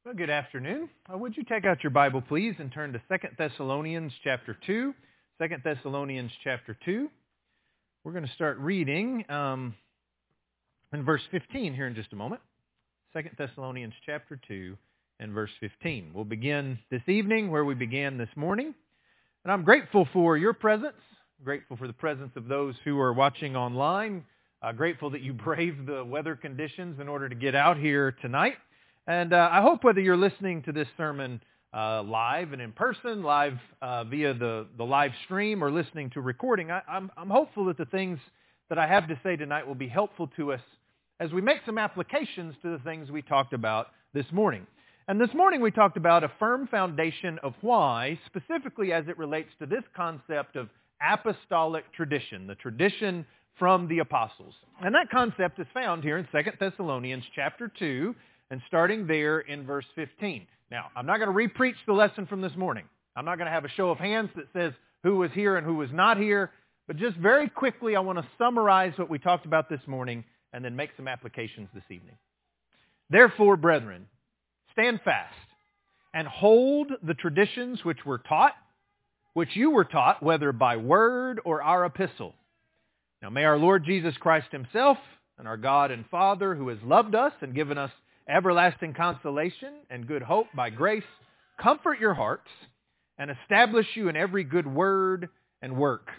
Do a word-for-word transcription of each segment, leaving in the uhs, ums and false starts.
Well, good afternoon. Uh, would you take out your Bible, please, and turn to Second Thessalonians chapter two. Second Thessalonians chapter two. We're going to start reading um, in verse fifteen here in just a moment. Second Thessalonians chapter two and verse fifteen. We'll begin this evening where we began this morning. And I'm grateful for your presence, grateful for the presence of those who are watching online, uh, grateful that you braved the weather conditions in order to get out here tonight. And uh, I hope whether you're listening to this sermon uh, live and in person, live uh, via the, the live stream, or listening to recording, I, I'm, I'm hopeful that the things that I have to say tonight will be helpful to us as we make some applications to the things we talked about this morning. And this morning we talked about a firm foundation of why, specifically as it relates to this concept of apostolic tradition, the tradition from the apostles. And that concept is found here in Second Thessalonians chapter two, and starting there in verse fifteen. Now, I'm not going to re-preach the lesson from this morning. I'm not going to have a show of hands that says who was here and who was not here. But just very quickly, I want to summarize what we talked about this morning and then make some applications this evening. Therefore, brethren, stand fast and hold the traditions which were taught, which you were taught, whether by word or our epistle. Now, may our Lord Jesus Christ himself and our God and Father, who has loved us and given us everlasting consolation and good hope by grace, comfort your hearts and establish you in every good word and work.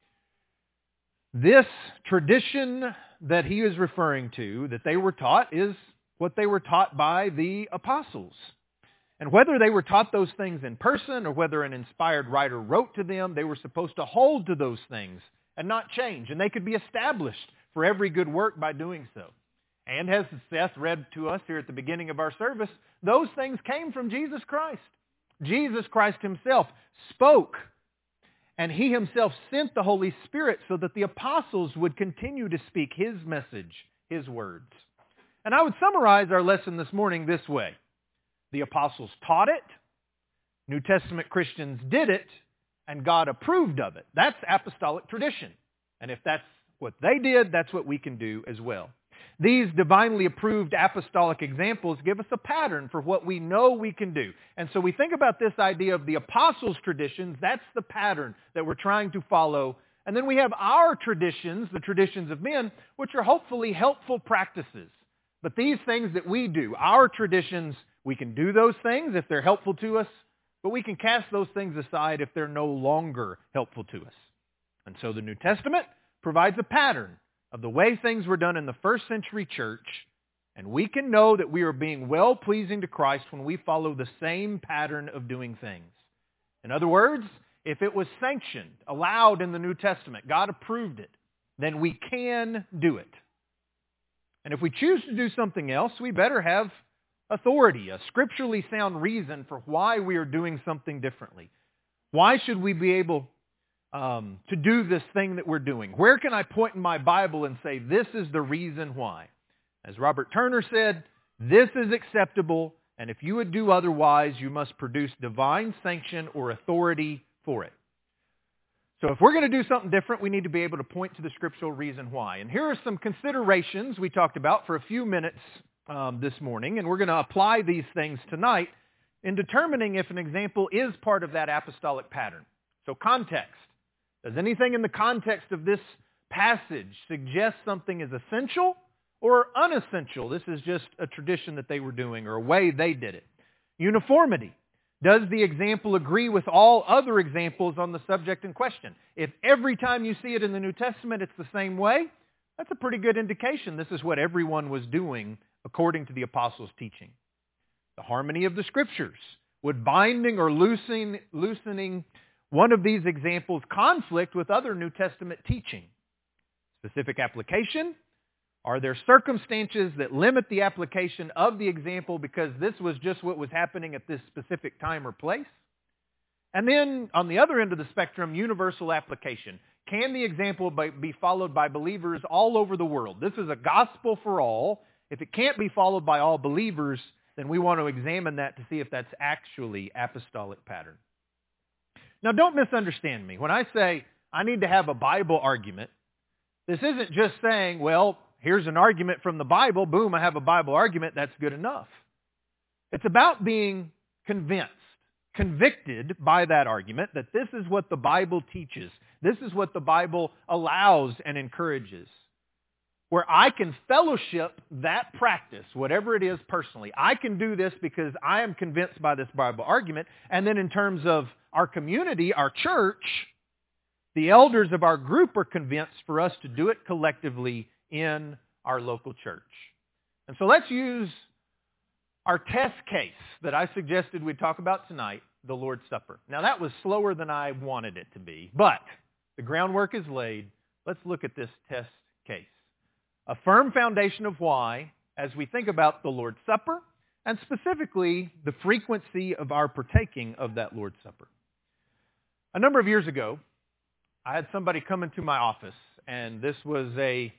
This tradition that he is referring to, that they were taught, is what they were taught by the apostles. And whether they were taught those things in person or whether an inspired writer wrote to them, they were supposed to hold to those things and not change. And they could be established for every good work by doing so. And as Seth read to us here at the beginning of our service, those things came from Jesus Christ. Jesus Christ himself spoke, and he himself sent the Holy Spirit so that the apostles would continue to speak his message, his words. And I would summarize our lesson this morning this way. The apostles taught it, New Testament Christians did it, and God approved of it. That's apostolic tradition. And if that's what they did, that's what we can do as well. These divinely approved apostolic examples give us a pattern for what we know we can do. And so we think about this idea of the apostles' traditions. That's the pattern that we're trying to follow. And then we have our traditions, the traditions of men, which are hopefully helpful practices. But these things that we do, our traditions, we can do those things if they're helpful to us, but we can cast those things aside if they're no longer helpful to us. And so the New Testament provides a pattern of the way things were done in the first century church, and we can know that we are being well-pleasing to Christ when we follow the same pattern of doing things. In other words, if it was sanctioned, allowed in the New Testament, God approved it, then we can do it. And if we choose to do something else, we better have authority, a scripturally sound reason for why we are doing something differently. Why should we be able Um, to do this thing that we're doing? Where can I point in my Bible and say, this is the reason why? As Robert Turner said, this is acceptable, and if you would do otherwise, you must produce divine sanction or authority for it. So if we're going to do something different, we need to be able to point to the scriptural reason why. And here are some considerations we talked about for a few minutes um, this morning, and we're going to apply these things tonight in determining if an example is part of that apostolic pattern. So context. Does anything in the context of this passage suggest something is essential or unessential? This is just a tradition that they were doing or a way they did it. Uniformity. Does the example agree with all other examples on the subject in question? If every time you see it in the New Testament it's the same way, that's a pretty good indication this is what everyone was doing according to the apostles' teaching. The harmony of the Scriptures. Would binding or loosening, loosening one of these examples conflict with other New Testament teaching? Specific application? Are there circumstances that limit the application of the example because this was just what was happening at this specific time or place? And then, on the other end of the spectrum, universal application. Can the example be followed by believers all over the world? This is a gospel for all. If it can't be followed by all believers, then we want to examine that to see if that's actually apostolic pattern. Now, don't misunderstand me. When I say I need to have a Bible argument, this isn't just saying, well, here's an argument from the Bible. Boom, I have a Bible argument. That's good enough. It's about being convinced, convicted by that argument that this is what the Bible teaches. This is what the Bible allows and encourages. Where I can fellowship that practice, whatever it is personally. I can do this because I am convinced by this Bible argument. And then in terms of our community, our church, the elders of our group are convinced for us to do it collectively in our local church. And so let's use our test case that I suggested we'd talk about tonight, the Lord's Supper. Now that was slower than I wanted it to be, but the groundwork is laid. Let's look at this test case. A firm foundation of why, as we think about the Lord's Supper, and specifically the frequency of our partaking of that Lord's Supper. A number of years ago, I had somebody come into my office, and this was a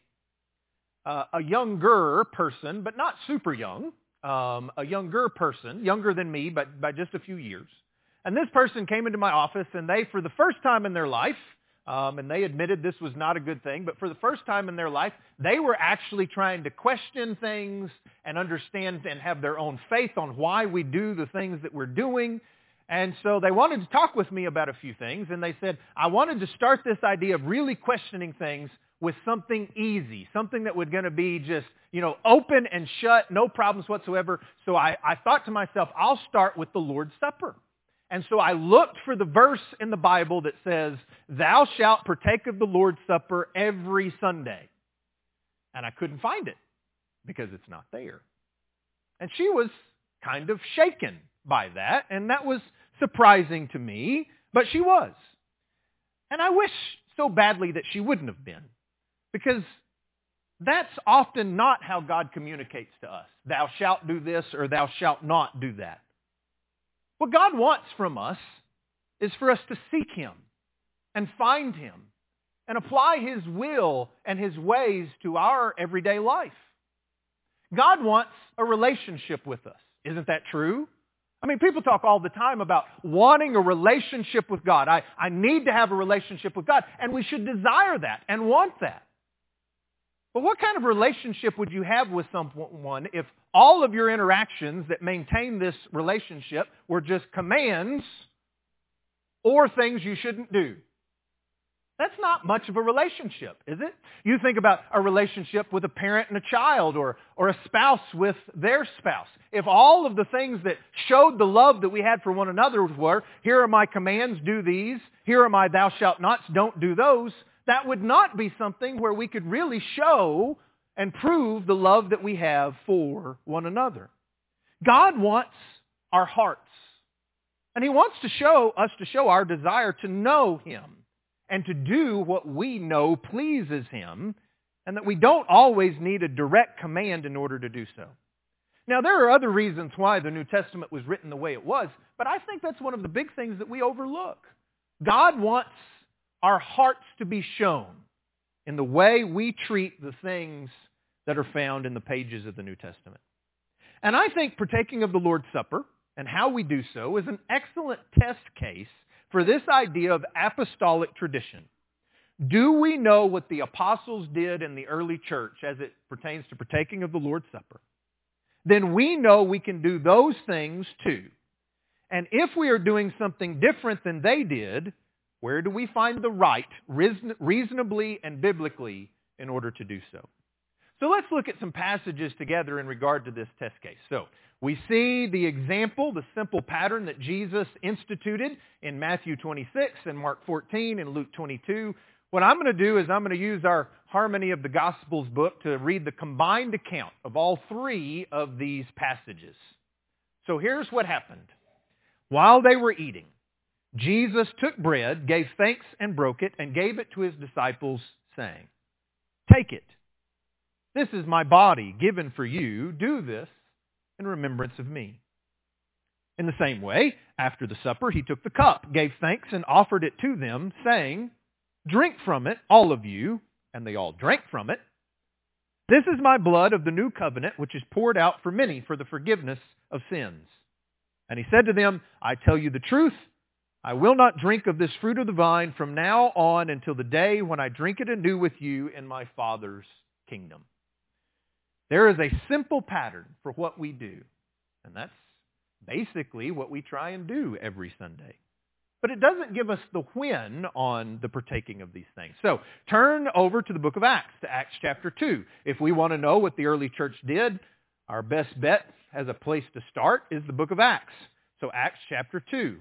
uh, a younger person, but not super young, um, a younger person, younger than me, but by just a few years. And this person came into my office, and they, for the first time in their life, Um, and they admitted this was not a good thing, but for the first time in their life, they were actually trying to question things and understand and have their own faith on why we do the things that we're doing. And so they wanted to talk with me about a few things, and they said, I wanted to start this idea of really questioning things with something easy, something that was going to be just, you know, open and shut, no problems whatsoever. So I, I thought to myself, I'll start with the Lord's Supper. And so I looked for the verse in the Bible that says, thou shalt partake of the Lord's Supper every Sunday. And I couldn't find it because it's not there. And she was kind of shaken by that, and that was surprising to me, but she was. And I wish so badly that she wouldn't have been, because that's often not how God communicates to us. Thou shalt do this or thou shalt not do that. What God wants from us is for us to seek Him and find Him and apply His will and His ways to our everyday life. God wants a relationship with us. Isn't that true? I mean, people talk all the time about wanting a relationship with God. I, I need to have a relationship with God, and we should desire that and want that. But what kind of relationship would you have with someone if all of your interactions that maintain this relationship were just commands or things you shouldn't do? That's not much of a relationship, is it? You think about a relationship with a parent and a child, or, or a spouse with their spouse. If all of the things that showed the love that we had for one another were, here are my commands, do these. Here are my thou shalt nots, don't do those. That would not be something where we could really show and prove the love that we have for one another. God wants our hearts. And He wants to show us to show our desire to know Him and to do what we know pleases Him, and that we don't always need a direct command in order to do so. Now, there are other reasons why the New Testament was written the way it was, but I think that's one of the big things that we overlook. God wants our hearts to be shown in the way we treat the things that are found in the pages of the New Testament. And I think partaking of the Lord's Supper and how we do so is an excellent test case for this idea of apostolic tradition. Do we know what the apostles did in the early church as it pertains to partaking of the Lord's Supper? Then we know we can do those things too. And if we are doing something different than they did, where do we find the right, reasonably and biblically, in order to do so? So let's look at some passages together in regard to this test case. So we see the example, the simple pattern that Jesus instituted in Matthew twenty-six and Mark fourteen and Luke twenty-two. What I'm going to do is I'm going to use our Harmony of the Gospels book to read the combined account of all three of these passages. So here's what happened. While they were eating, Jesus took bread, gave thanks, and broke it, and gave it to His disciples, saying, "Take it. This is my body given for you. Do this in remembrance of me." In the same way, after the supper, He took the cup, gave thanks, and offered it to them, saying, "Drink from it, all of you." And they all drank from it. "This is my blood of the new covenant, which is poured out for many for the forgiveness of sins." And He said to them, "I tell you the truth, I will not drink of this fruit of the vine from now on until the day when I drink it anew with you in my Father's kingdom." There is a simple pattern for what we do, and that's basically what we try and do every Sunday. But it doesn't give us the when on the partaking of these things. So turn over to the book of Acts, to Acts chapter two. If we want to know what the early church did, our best bet as a place to start is the book of Acts. So Acts chapter two.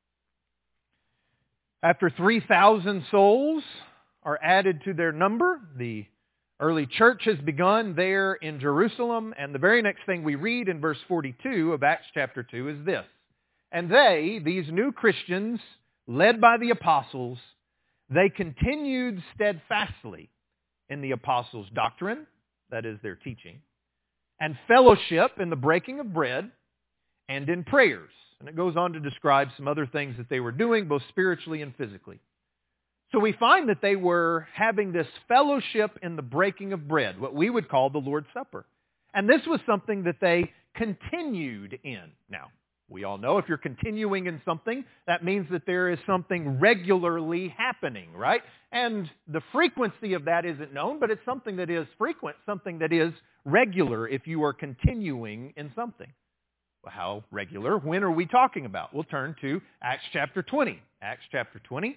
After three thousand souls are added to their number, the early church has begun there in Jerusalem, and the very next thing we read in verse forty-two of Acts chapter two is this. And they, these new Christians, led by the apostles, they continued steadfastly in the apostles' doctrine, that is their teaching, and fellowship in the breaking of bread, and in prayers. And it goes on to describe some other things that they were doing, both spiritually and physically. So we find that they were having this fellowship in the breaking of bread, what we would call the Lord's Supper. And this was something that they continued in. Now, we all know if you're continuing in something, that means that there is something regularly happening, right? And the frequency of that isn't known, but it's something that is frequent, something that is regular if you are continuing in something. Well, how regular? When are we talking about? We'll turn to Acts chapter twenty. Acts chapter twenty.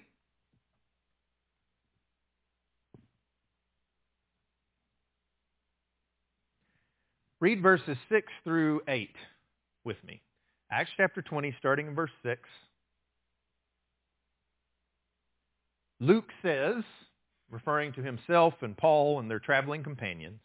Read verses six through eight with me. Acts chapter twenty, starting in verse six. Luke says, referring to himself and Paul and their traveling companions,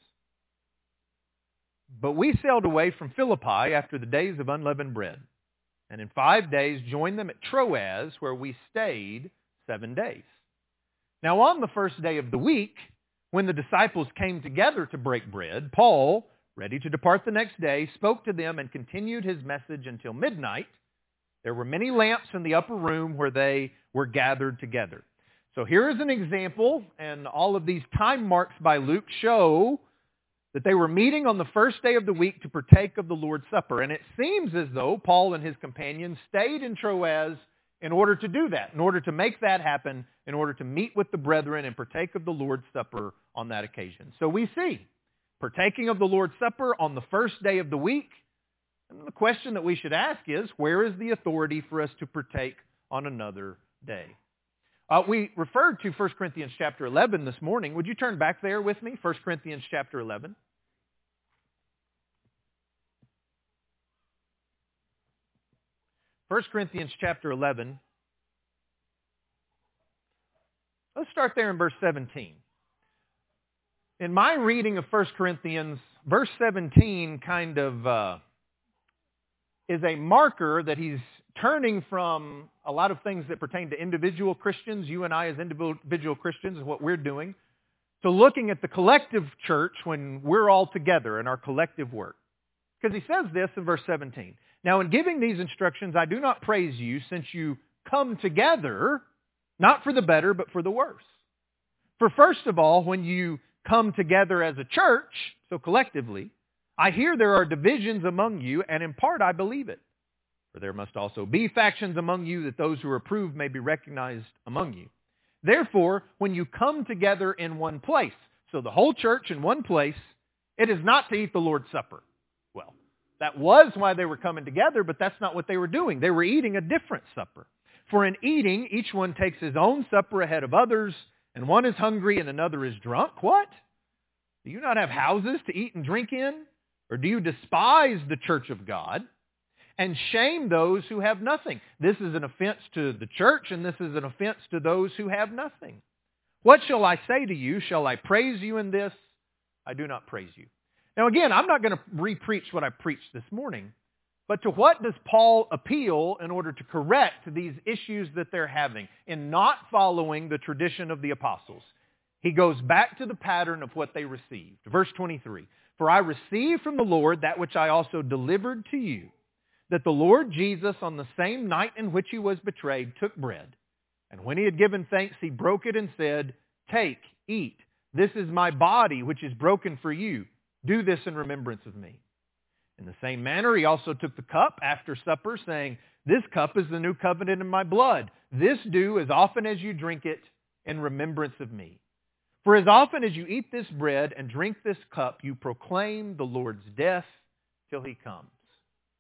"But we sailed away from Philippi after the days of unleavened bread, and in five days joined them at Troas, where we stayed seven days. Now on the first day of the week, when the disciples came together to break bread, Paul, ready to depart the next day, spoke to them and continued his message until midnight. There were many lamps in the upper room where they were gathered together." So here is an example, and all of these time marks by Luke show that they were meeting on the first day of the week to partake of the Lord's Supper. And it seems as though Paul and his companions stayed in Troas in order to do that, in order to make that happen, in order to meet with the brethren and partake of the Lord's Supper on that occasion. So we see partaking of the Lord's Supper on the first day of the week. And the question that we should ask is, where is the authority for us to partake on another day? Uh, we referred to First Corinthians chapter eleven this morning. Would you turn back there with me? First Corinthians chapter eleven. First Corinthians chapter eleven. Let's start there in verse seventeen. In my reading of First Corinthians, verse seventeen kind of uh, is a marker that he's turning from a lot of things that pertain to individual Christians, you and I as individual Christians and what we're doing, to looking at the collective church when we're all together in our collective work. Because he says this in verse seventeen. "Now in giving these instructions, I do not praise you, since you come together, not for the better, but for the worse. For first of all, when you come together as a church, so collectively, I hear there are divisions among you, and in part I believe it. For there must also be factions among you, that those who are approved may be recognized among you. Therefore, when you come together in one place," so the whole church in one place, "it is not to eat the Lord's Supper." Well, that was why they were coming together, but that's not what they were doing. They were eating a different supper. "For in eating, each one takes his own supper ahead of others, and one is hungry and another is drunk." What? "Do you not have houses to eat and drink in? Or do you despise the church of God and shame those who have nothing?" This is an offense to the church, and this is an offense to those who have nothing. "What shall I say to you? Shall I praise you in this? I do not praise you." Now again, I'm not going to re-preach what I preached this morning, but to what does Paul appeal in order to correct these issues that they're having in not following the tradition of the apostles? He goes back to the pattern of what they received. Verse twenty-three, "For I received from the Lord that which I also delivered to you, that the Lord Jesus, on the same night in which he was betrayed, took bread. And when he had given thanks, he broke it and said, 'Take, eat. This is my body, which is broken for you. Do this in remembrance of me.' In the same manner, he also took the cup after supper, saying, 'This cup is the new covenant in my blood. This do as often as you drink it in remembrance of me. For as often as you eat this bread and drink this cup, you proclaim the Lord's death till he comes.'"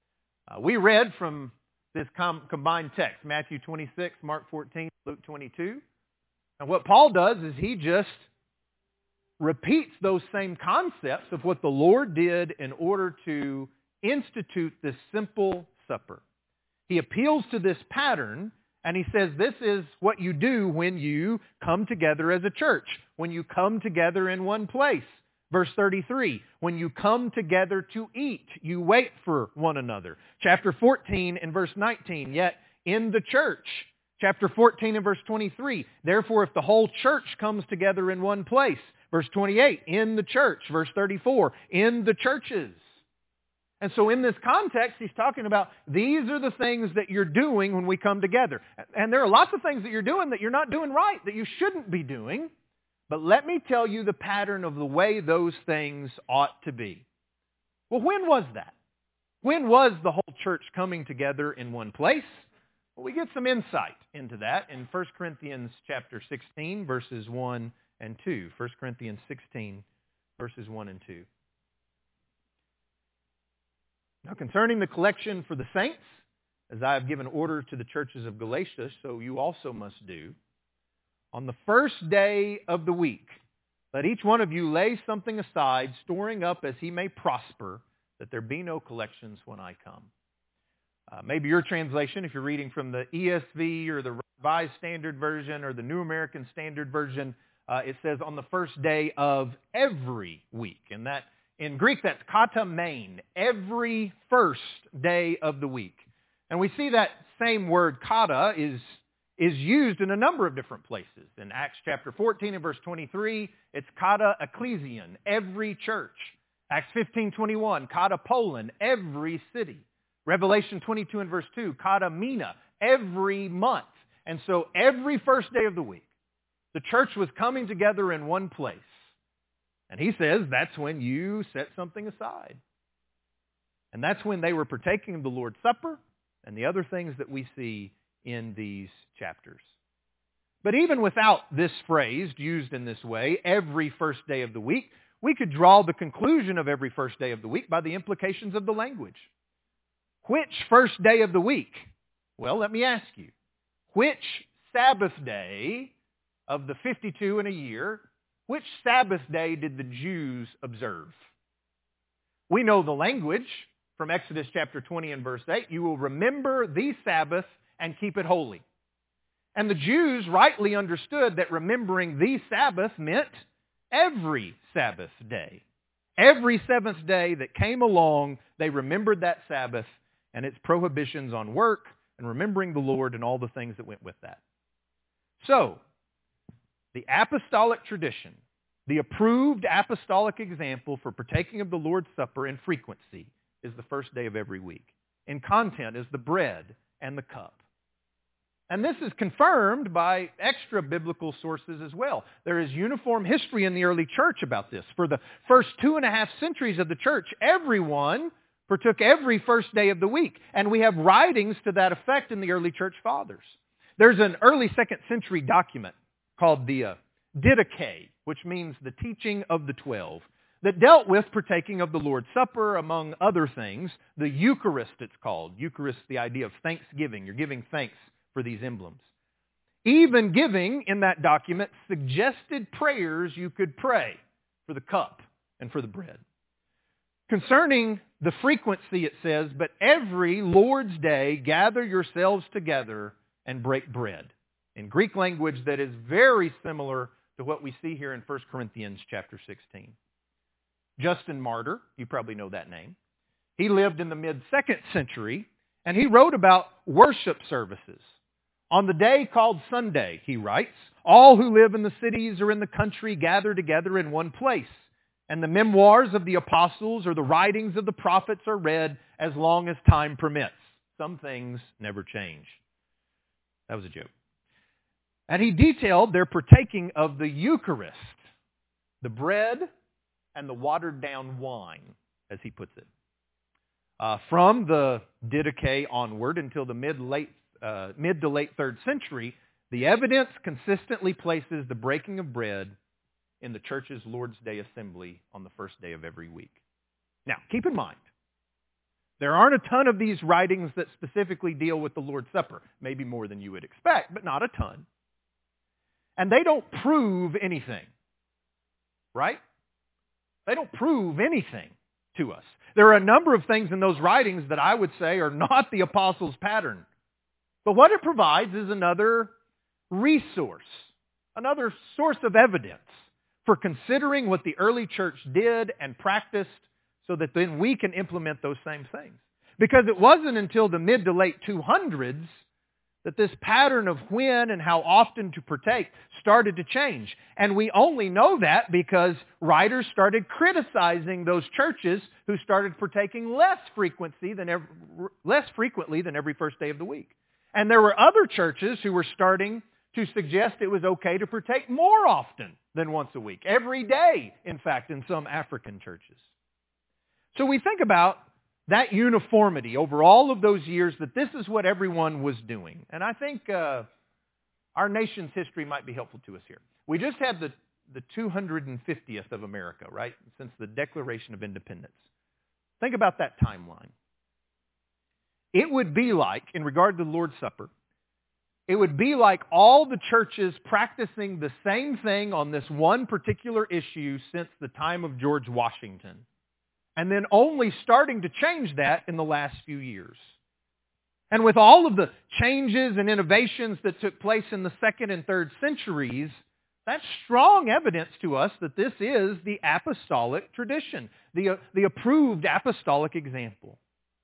Uh, we read from this com- combined text, Matthew twenty-six, Mark fourteen, Luke twenty-two. And what Paul does is he just repeats those same concepts of what the Lord did in order to institute this simple supper. He appeals to this pattern, and he says this is what you do when you come together as a church, when you come together in one place. Verse thirty-three, when you come together to eat, you wait for one another. Chapter fourteen and verse nineteen, yet in the church. Chapter fourteen and verse twenty-three, therefore if the whole church comes together in one place. Verse twenty-eight, in the church. Verse thirty-four, in the churches. And so in this context, he's talking about these are the things that you're doing when we come together. And there are lots of things that you're doing that you're not doing right, that you shouldn't be doing. But let me tell you the pattern of the way those things ought to be. Well, when was that? When was the whole church coming together in one place? Well, we get some insight into that in First Corinthians chapter sixteen, verses one and two. First Corinthians sixteen, verses one and two. Now, concerning the collection for the saints, as I have given order to the churches of Galatia, so you also must do. On the first day of the week, let each one of you lay something aside, storing up as he may prosper, that there be no collections when I come. Uh, maybe your translation, if you're reading from the E S V or the Revised Standard Version or the New American Standard Version, uh, it says on the first day of every week. And that in Greek, that's kata main, every first day of the week. And we see that same word kata is is used in a number of different places. In Acts chapter fourteen and verse twenty-three, it's kata ecclesian, every church. Acts fifteen twenty-one, kata polon, every city. Revelation twenty-two and verse two, kata mina, every month. And so every first day of the week, the church was coming together in one place. And he says that's when you set something aside. And that's when they were partaking of the Lord's Supper and the other things that we see in these chapters. But even without this phrase used in this way, every first day of the week, we could draw the conclusion of every first day of the week by the implications of the language. Which first day of the week? Well, let me ask you. Which Sabbath day of the fifty-two in a year, which Sabbath day did the Jews observe? We know the language from Exodus chapter twenty and verse eight. You will remember the Sabbath and keep it holy. And the Jews rightly understood that remembering the Sabbath meant every Sabbath day. Every seventh day that came along, they remembered that Sabbath and its prohibitions on work and remembering the Lord and all the things that went with that. So, the apostolic tradition, the approved apostolic example for partaking of the Lord's Supper in frequency is the first day of every week. In content is the bread and the cup. And this is confirmed by extra biblical sources as well. There is uniform history in the early church about this. For the first two and a half centuries of the church, everyone partook every first day of the week. And we have writings to that effect in the early church fathers. There's an early second century document called the uh, Didache, which means the teaching of the twelve, that dealt with partaking of the Lord's Supper, among other things. The Eucharist, it's called. Eucharist, the idea of thanksgiving. You're giving thanks for these emblems. Even giving, in that document, suggested prayers you could pray for the cup and for the bread. Concerning the frequency, it says, but every Lord's day gather yourselves together and break bread. In Greek language that is very similar to what we see here in First Corinthians chapter sixteen. Justin Martyr, you probably know that name. He lived in the mid-second century, and he wrote about worship services. On the day called Sunday, he writes, all who live in the cities or in the country gather together in one place, and the memoirs of the apostles or the writings of the prophets are read as long as time permits. Some things never change. That was a joke. And he detailed their partaking of the Eucharist, the bread and the watered-down wine, as he puts it. Uh, from the Didache onward until the mid-late Uh, mid to late third century, the evidence consistently places the breaking of bread in the church's Lord's Day assembly on the first day of every week. Now, keep in mind, There aren't a ton of these writings that specifically deal with the Lord's Supper. Maybe more than you would expect, but not a ton. And they don't prove anything, right? They don't prove anything to us. There are a number of things in those writings that I would say are not the apostles' pattern. But what it provides is another resource, another source of evidence for considering what the early church did and practiced so that then we can implement those same things. Because it wasn't until the mid to late two hundreds that this pattern of when and how often to partake started to change. And we only know that because writers started criticizing those churches who started partaking less frequency than every, less frequently than every first day of the week. And there were other churches who were starting to suggest it was okay to partake more often than once a week. Every day, in fact, in some African churches. So we think about that uniformity over all of those years, that this is what everyone was doing. And I think uh, our nation's history might be helpful to us here. We just had the, the two hundred fiftieth of America, right, since the Declaration of Independence. Think about that timeline. It would be like, in regard to the Lord's Supper, it would be like all the churches practicing the same thing on this one particular issue since the time of George Washington. And then only starting to change that in the last few years. And with all of the changes and innovations that took place in the second and third centuries, that's strong evidence to us that this is the apostolic tradition, the, the approved apostolic example.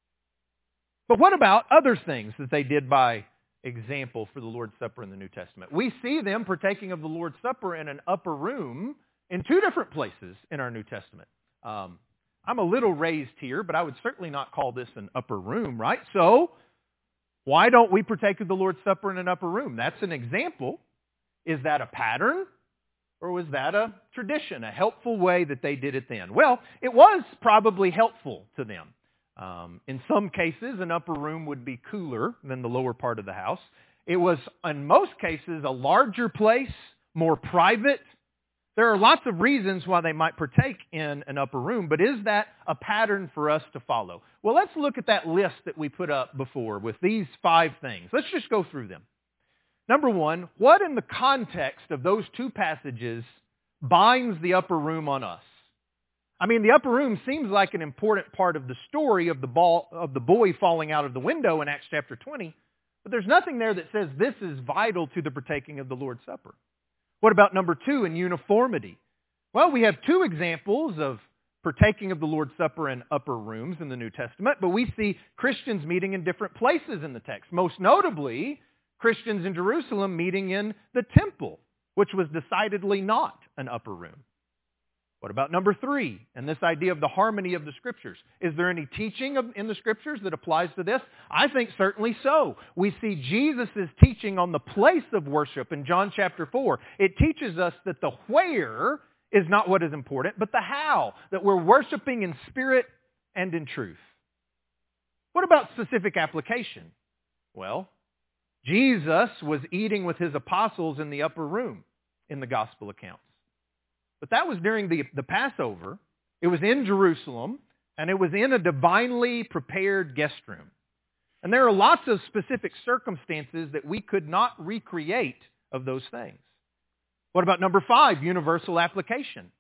But what about other things that they did by example for the Lord's Supper in the New Testament? We see them partaking of the Lord's Supper in an upper room in two different places in our New Testament. Um, I'm a little raised here, but I would certainly not call this an upper room, right? So, why don't we partake of the Lord's Supper in an upper room? That's an example. Is that a pattern? Or was that a tradition, a helpful way that they did it then? Well, it was probably helpful to them. Um, in some cases, an upper room would be cooler than the lower part of the house. It was, in most cases, a larger place, more private. There are lots of reasons why they might partake in an upper room, but is that a pattern for us to follow? Well, let's look at that list that we put up before with these five things. Let's just go through them. Number one, what in the context of those two passages binds the upper room on us? I mean, the upper room seems like an important part of the story of the ball, of the boy falling out of the window in Acts chapter twenty, but there's nothing there that says this is vital to the partaking of the Lord's Supper. What about number two, in uniformity? Well, we have two examples of partaking of the Lord's Supper in upper rooms in the New Testament, but we see Christians meeting in different places in the text. Most notably, Christians in Jerusalem meeting in the temple, which was decidedly not an upper room. What about number three, and this idea of the harmony of the Scriptures? Is there any teaching of, in the Scriptures that applies to this? I think certainly so. We see Jesus' teaching on the place of worship in John chapter four. It teaches us that the where is not what is important, but the how, that we're worshiping in spirit and in truth. What about specific application? Well, Jesus was eating with his apostles in the upper room in the gospel accounts. But that was during the, the Passover. It was in Jerusalem, and it was in a divinely prepared guest room. And there are lots of specific circumstances that we could not recreate of those things. What about number five, universal application?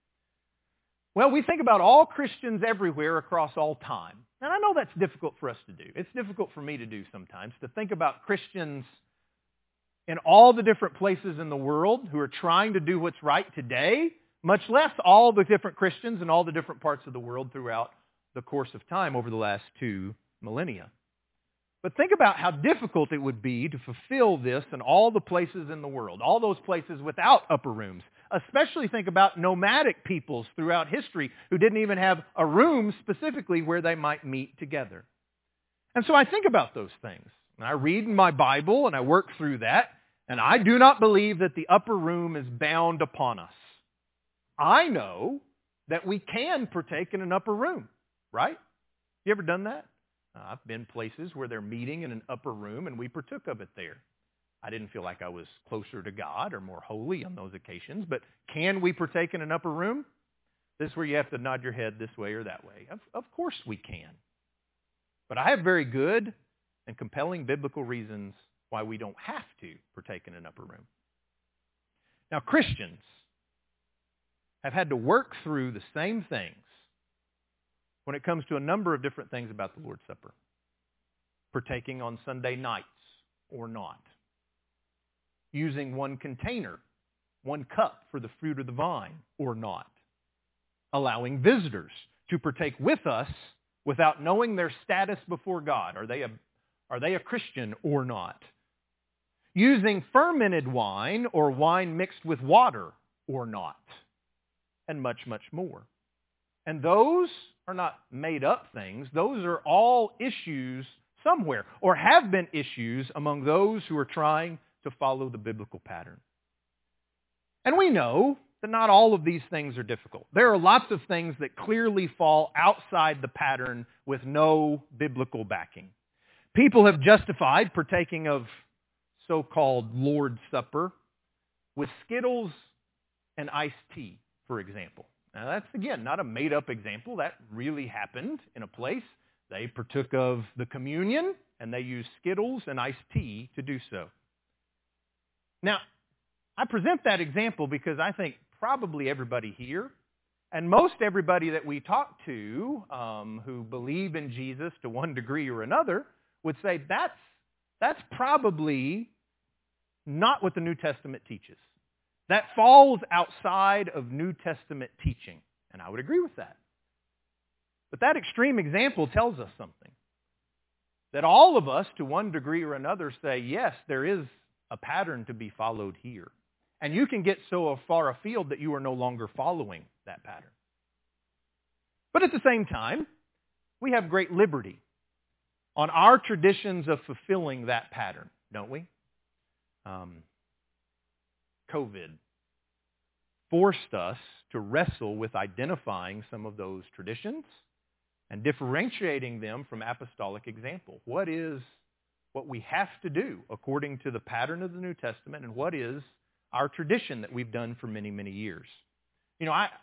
Well, we think about all Christians everywhere across all time. And I know that's difficult for us to do. It's difficult for me to do sometimes, to think about Christians in all the different places in the world who are trying to do what's right today, much less all the different Christians in all the different parts of the world throughout the course of time over the last two millennia. But think about how difficult it would be to fulfill this in all the places in the world, all those places without upper rooms. Especially think about nomadic peoples throughout history who didn't even have a room specifically where they might meet together. And so I think about those things. And I read in my Bible and I work through that. And I do not believe that the upper room is bound upon us. I know that we can partake in an upper room, right? You ever done that? Uh, I've been places where they're meeting in an upper room and we partook of it there. I didn't feel like I was closer to God or more holy on those occasions, but can we partake in an upper room? This is where you have to nod your head this way or that way. Of, of course we can. But I have very good and compelling biblical reasons why we don't have to partake in an upper room. Now, Christians have had to work through the same things when it comes to a number of different things about the Lord's Supper. Partaking on Sunday nights or not. Using one container, one cup for the fruit of the vine or not. Allowing visitors to partake with us without knowing their status before God. Are they a, are they a Christian or not? Using fermented wine or wine mixed with water or not. And much, much more. And those are not made up things. Those are all issues somewhere, or have been issues among those who are trying to follow the biblical pattern. And we know that not all of these things are difficult. There are lots of things that clearly fall outside the pattern with no biblical backing. People have justified partaking of so-called Lord's Supper with Skittles and iced tea, for example. Now that's, again, not a made-up example. That really happened in a place. They partook of the communion, and they used Skittles and iced tea to do so. Now, I present that example because I think probably everybody here, and most everybody that we talk to um, who believe in Jesus to one degree or another, would say that's, that's probably not what the New Testament teaches. That falls outside of New Testament teaching, and I would agree with that. But that extreme example tells us something. That all of us, to one degree or another, say, yes, there is a pattern to be followed here. And you can get so far afield that you are no longer following that pattern. But at the same time, we have great liberty on our traditions of fulfilling that pattern, don't we? Um, COVID forced us to wrestle with identifying some of those traditions and differentiating them from apostolic example. What is what we have to do according to the pattern of the New Testament, and what is our tradition that we've done for many, many years? You know, I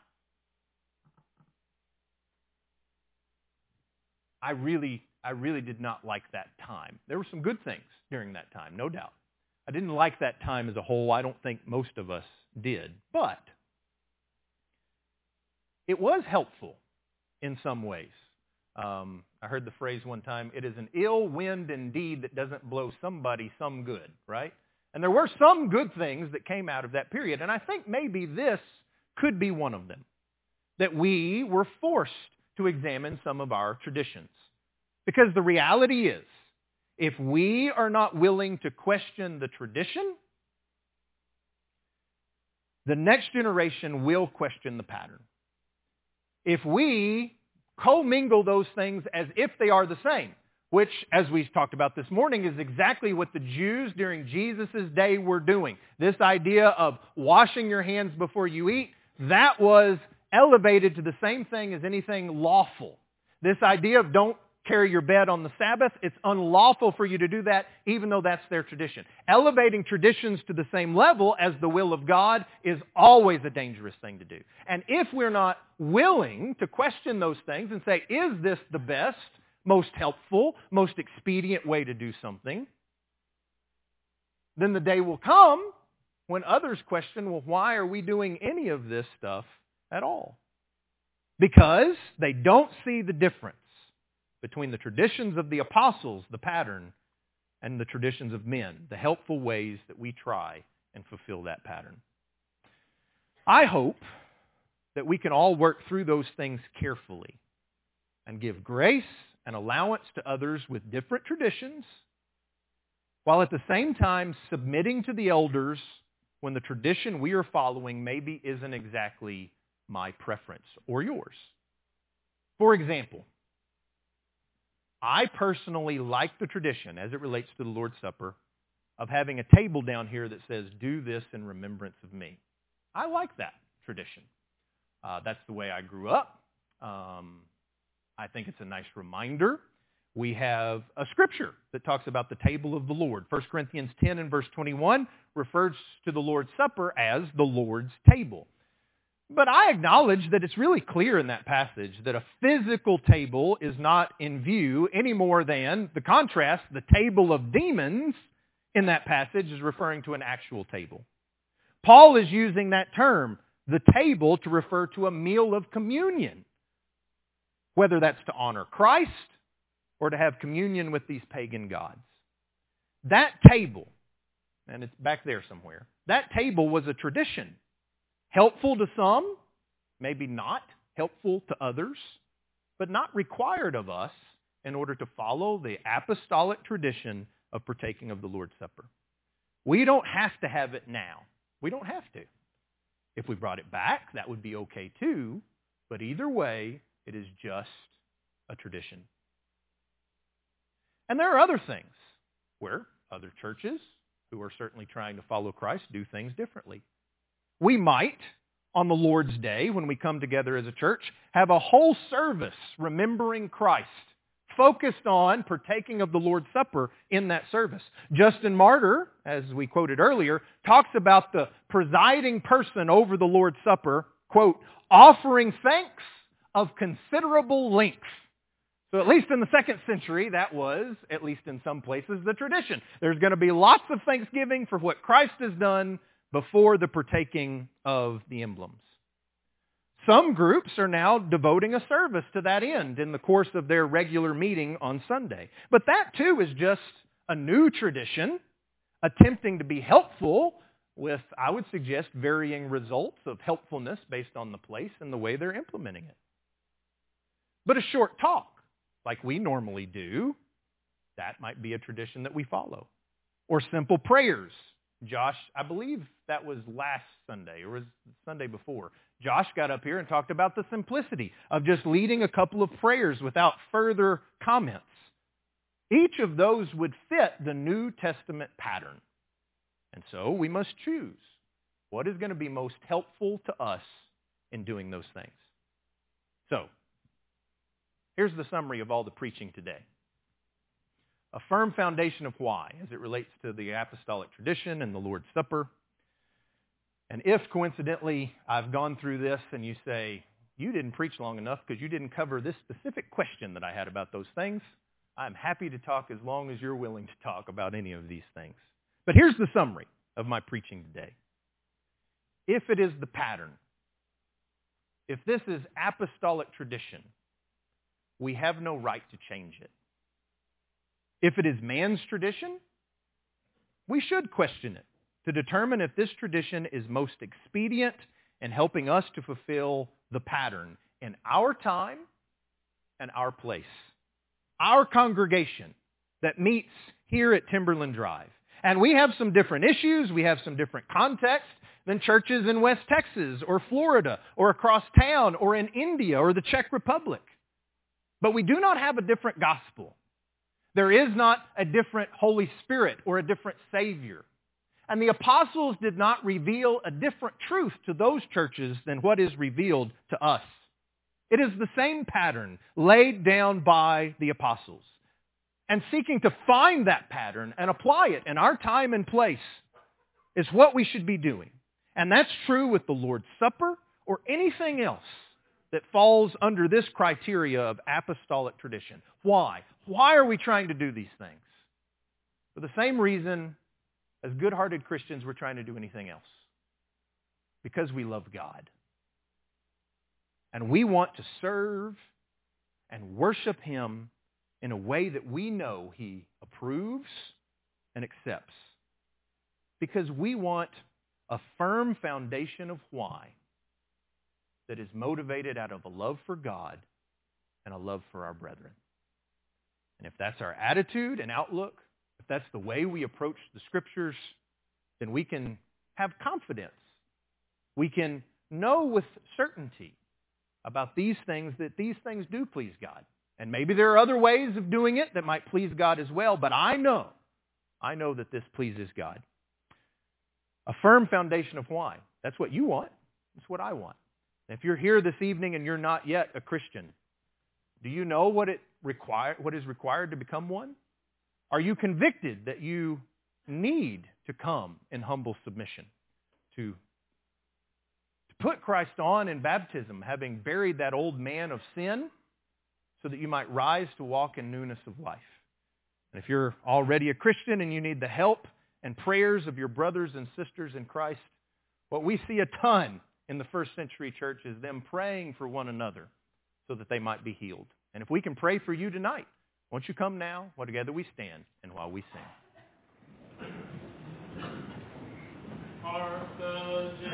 I really, I really did not like that time. There were some good things during that time, no doubt. I didn't like that time as a whole. I don't think most of us did. But it was helpful in some ways. Um, I heard the phrase one time, it is an ill wind indeed that doesn't blow somebody some good, right? And there were some good things that came out of that period. And I think maybe this could be one of them. That we were forced to examine some of our traditions. Because the reality is, if we are not willing to question the tradition, the next generation will question the pattern. If we commingle those things as if they are the same, which, as we talked about this morning, is exactly what the Jews during Jesus' day were doing. This idea of washing your hands before you eat, that was elevated to the same thing as anything lawful. This idea of don't carry your bed on the Sabbath, it's unlawful for you to do that, even though that's their tradition. Elevating traditions to the same level as the will of God is always a dangerous thing to do. And if we're not willing to question those things and say, is this the best, most helpful, most expedient way to do something, then the day will come when others question, well, why are we doing any of this stuff at all? Because they don't see the difference between the traditions of the apostles, the pattern, and the traditions of men, the helpful ways that we try and fulfill that pattern. I hope that we can all work through those things carefully and give grace and allowance to others with different traditions, while at the same time submitting to the elders when the tradition we are following maybe isn't exactly my preference or yours. For example, I personally like the tradition, as it relates to the Lord's Supper, of having a table down here that says, do this in remembrance of me. I like that tradition. Uh, that's the way I grew up. Um, I think it's a nice reminder. We have a scripture that talks about the table of the Lord. First Corinthians ten and verse twenty-one refers to the Lord's Supper as the Lord's table. But I acknowledge that it's really clear in that passage that a physical table is not in view any more than the contrast, the table of demons in that passage is referring to an actual table. Paul is using that term, the table, to refer to a meal of communion, whether that's to honor Christ or to have communion with these pagan gods. That table, and it's back there somewhere, that table was a tradition. Helpful to some, maybe not helpful to others, but not required of us in order to follow the apostolic tradition of partaking of the Lord's Supper. We don't have to have it now. We don't have to. If we brought it back, that would be okay too, but either way, it is just a tradition. And there are other things where other churches who are certainly trying to follow Christ do things differently. We might, on the Lord's Day, when we come together as a church, have a whole service remembering Christ, focused on partaking of the Lord's Supper in that service. Justin Martyr, as we quoted earlier, talks about the presiding person over the Lord's Supper, quote, offering thanks of considerable length. So at least in the second century, that was, at least in some places, the tradition. There's going to be lots of thanksgiving for what Christ has done before the partaking of the emblems. Some groups are now devoting a service to that end in the course of their regular meeting on Sunday. But that too is just a new tradition attempting to be helpful with, I would suggest, varying results of helpfulness based on the place and the way they're implementing it. But a short talk, like we normally do, that might be a tradition that we follow. Or simple prayers. Josh, I believe that was last Sunday, or was the Sunday before. Josh got up here and talked about the simplicity of just leading a couple of prayers without further comments. Each of those would fit the New Testament pattern. And so we must choose what is going to be most helpful to us in doing those things. So, here's the summary of all the preaching today. A firm foundation of why, as it relates to the apostolic tradition and the Lord's Supper. And if, coincidentally, I've gone through this and you say, you didn't preach long enough because you didn't cover this specific question that I had about those things, I'm happy to talk as long as you're willing to talk about any of these things. But here's the summary of my preaching today. If it is the pattern, if this is apostolic tradition, we have no right to change it. If it is man's tradition, we should question it to determine if this tradition is most expedient in helping us to fulfill the pattern in our time and our place. Our congregation that meets here at Timberland Drive. And we have some different issues, we have some different contexts than churches in West Texas or Florida or across town or in India or the Czech Republic. But we do not have a different gospel. There is not a different Holy Spirit or a different Savior. And the apostles did not reveal a different truth to those churches than what is revealed to us. It is the same pattern laid down by the apostles. And seeking to find that pattern and apply it in our time and place is what we should be doing. And that's true with the Lord's Supper or anything else that falls under this criteria of apostolic tradition. Why? Why are we trying to do these things? For the same reason as good-hearted Christians we're trying to do anything else. Because we love God. And we want to serve and worship Him in a way that we know He approves and accepts. Because we want a firm foundation of why that is motivated out of a love for God and a love for our brethren. And if that's our attitude and outlook, if that's the way we approach the Scriptures, then we can have confidence. We can know with certainty about these things that these things do please God. And maybe there are other ways of doing it that might please God as well, but I know, I know that this pleases God. A firm foundation of why. That's what you want. That's what I want. If you're here this evening and you're not yet a Christian, do you know what it require, what is required to become one? Are you convicted that you need to come in humble submission to, to put Christ on in baptism, having buried that old man of sin, so that you might rise to walk in newness of life. And if you're already a Christian and you need the help and prayers of your brothers and sisters in Christ, what we see a ton in the first century church is them praying for one another so that they might be healed. And if we can pray for you tonight, won't you come now while together we stand and while we sing.